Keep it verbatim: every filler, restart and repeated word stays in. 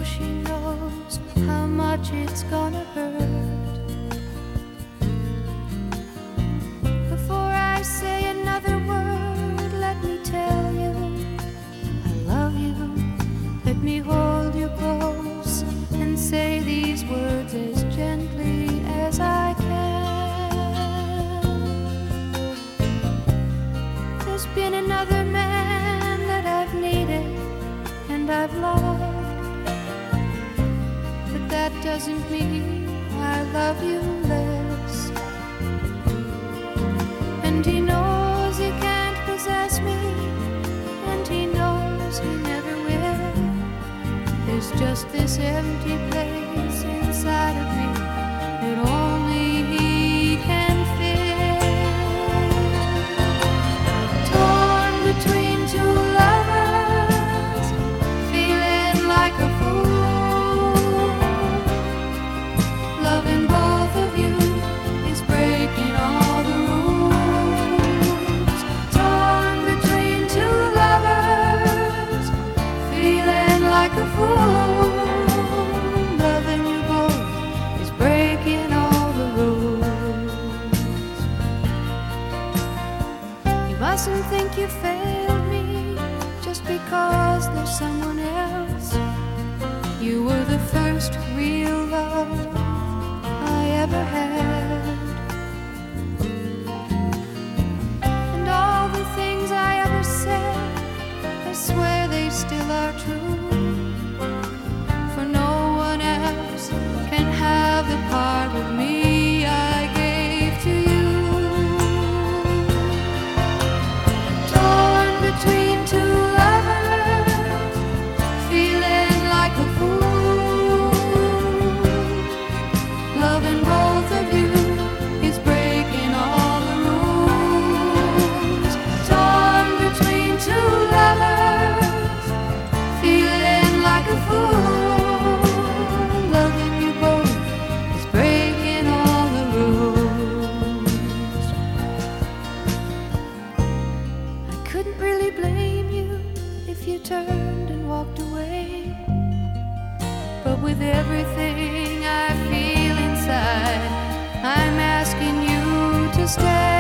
she knows how much it's gonna hurt. Before I say another word, let me tell you I love you. Let me hold you close and say these words as gently as I can. There's been another man that I've needed and I've loved, but that doesn't mean I love you less. And he knows he can't possess me, and he knows he never will. There's just this empty place inside of me that only he can fill. Torn between two lovers, feeling like a fool. Loving both of you is breaking all the rules. Torn between two lovers, feeling like a fool. Loving you both is breaking all the rules. You mustn't think you failed me just because there's someone else. You were the first real love I ever had. And all the things I ever said, I swear they still are true. For no one else can have the part of me I gave to you. Torn between two lovers, feeling like a fool. Loving both of you is breaking all the rules. Torn between two lovers, feeling like a fool. Loving you both is breaking all the rules. I couldn't really blame you if you turned and walked away, but with everything I feel inside, I'm asking you to stay.